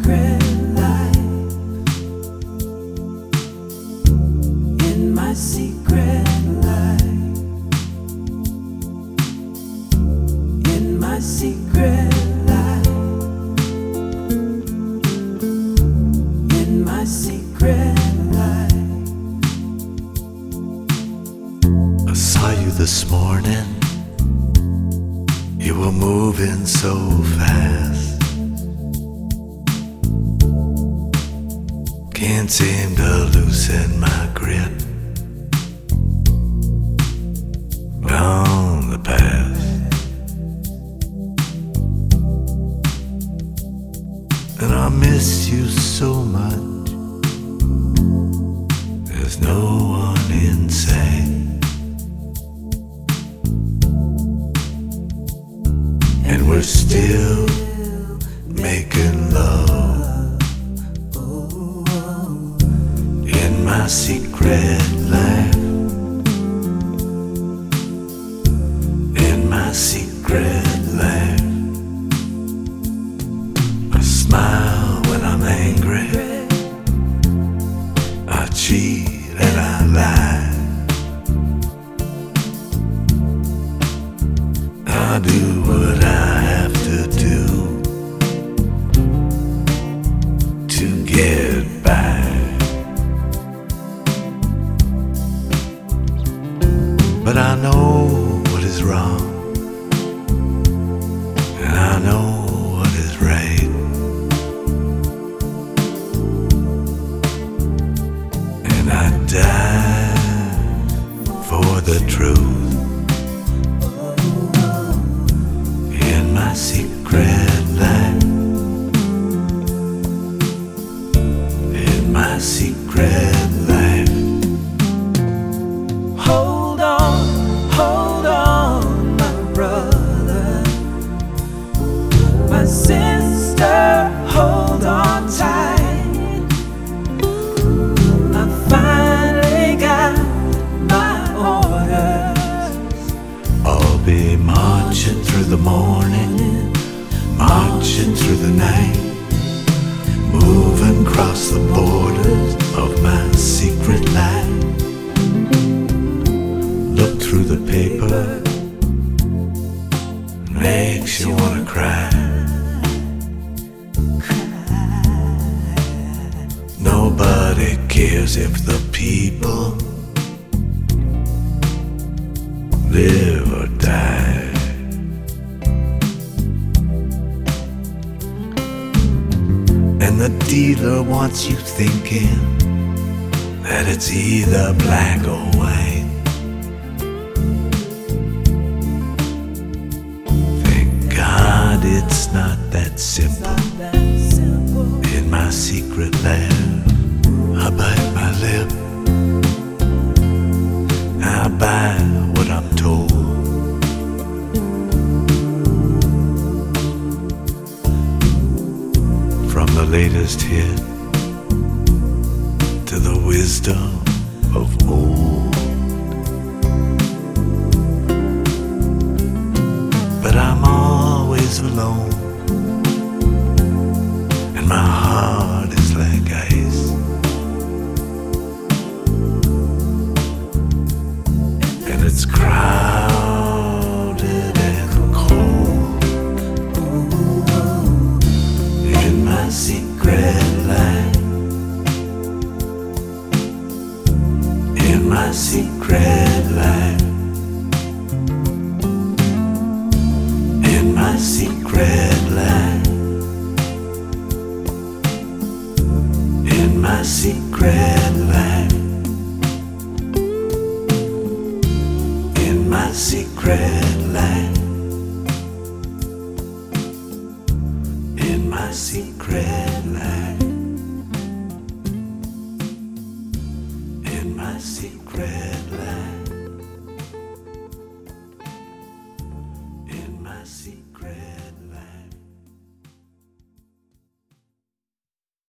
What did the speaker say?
secret life, in my secret life, in my secret life, in my secret life. I saw you this morning. You were moving so fast. Can't seem to loosen my grip on the past. And I miss you so much. There's no one in sight. And we're still making love in my secret life, in my secret life. I smile when I'm angry, I cheat and I lie, I do what I have to do to get by. But I know what is wrong, and I know what is right, and I die for the truth. In my secret life, in my secret life. Hold on, my brother, my sister, hold on tight. I finally got my orders. I'll be marching through the morning, marching through the night, moving across the borders of my secret life. Look through the paper, makes you wanna cry. Nobody cares if the people live or die. And the dealer wants you thinking that it's either black or white. Thank God it's not that simple. In my secret life, I bite my lip, I buy what I'm told. From the latest hit to the wisdom of old. But I'm always alone, and my heart is like ice. And it's crowded and cold in my secret life, in my secret life, in my secret life, in my secret life, in my secret life, in my secret life, in my secret life.